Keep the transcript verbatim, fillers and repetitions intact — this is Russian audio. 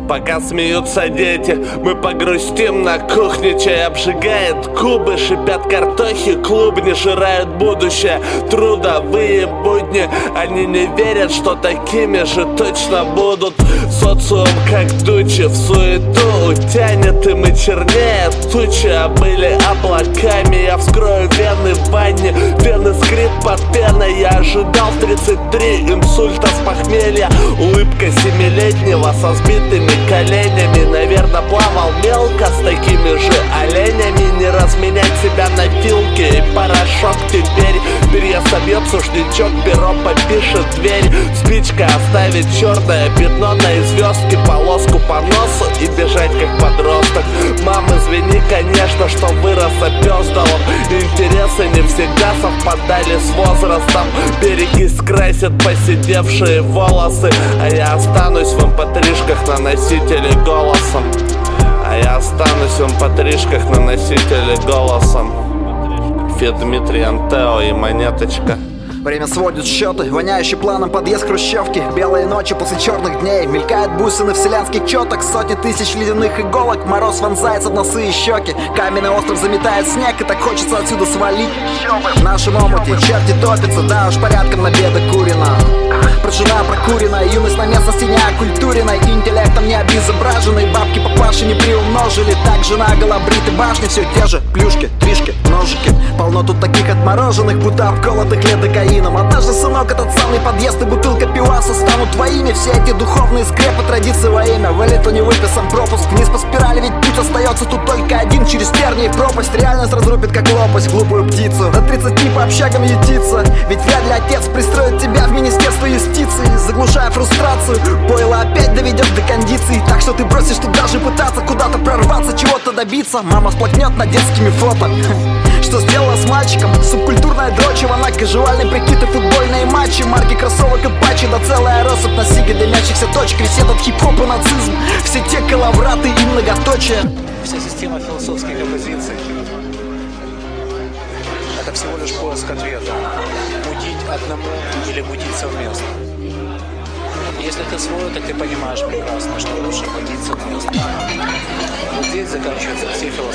Пока смеются дети, мы погрустим на кухне. Чай обжигает губы, шипят картохи, клубни жирают будущее. Трудовые будни, они не верят, что такими же точно будут. Социум, как тучи, в суету утянет, и мы чернее тучи, а были облаками. Я вскрою вены в ванне, вены скрип под пеной. Я ожидал в тридцать три инсульта с похмелья. Улыбка семилетнего со сбитыми коленями. Наверное, плавал мелко с такими же оленями. Не разменять себя на филке и порошок теперь. Перья собьет сушничок, перо попишет дверь. Спичка оставит черное пятно на звездке, полоску по носу и бежать как подросток. Мам, извини, конечно, что вырос опёздалом. Интересы не всегда совпадали с возрастом. Перекись красит поседевшие волосы, а я останусь в эм пэ три-шках на носителе голосом. А я останусь в эм пэ три-шках на носителе голосом. Фед Дмитрий Антео и Монеточка. Время сводит счеты, воняющий планом подъезд хрущевки. Белые ночи после черных дней, мелькают бусины вселенских четок. Сотни тысяч ледяных иголок, мороз вонзается в носы и щеки. Каменный остров заметает снег, и так хочется отсюда свалить. В нашем омуте черти топятся, да уж порядком на беды курено. Прожжена, прокурена, юность на местности не окультуренной, интеллектом не обезображенной. Бабки папаши не приумножили, также наголо бриты башни. Все те же плюшки, тришки, ножики. Полно тут таких отмороженных, будто обколотых ледокаином. Однажды, сынок, этот самый подъезд и бутылка пиваса станут твоими. Все эти духовные скрепы, традиции во имя. В элиту не выписан пропуск вниз по спирали, ведь путь остается тут только один, через тернии и пропасть. Реальность разрубит, как лопасть, глупую птицу. До тридцати по общагам ютиться, ведь вряд ли отец пристроит тебя в министерство юстиции. Заглушая фрустрацию, пойло опять доведет до кондиции. Так что ты бросишь тут даже пытаться куда-то прорваться, чего-то добиться. Мама сплакнет над детскими фото. Что сделала с мальчиком? Субкультурная дрочева на кажуальный прикид и футбольные матчи. Марки кроссовок и патчи, да целая россыпь на сиге дымящихся точек. Весь этот хип-хоп и нацизм, все те коловраты и многоточие. Вся система философских оппозиций — это всего лишь поиск ответа. Мудить одному или мудить совместно. Если ты свой, то ты понимаешь прекрасно, что лучше мудить совместно. Вот здесь заканчиваются все философии.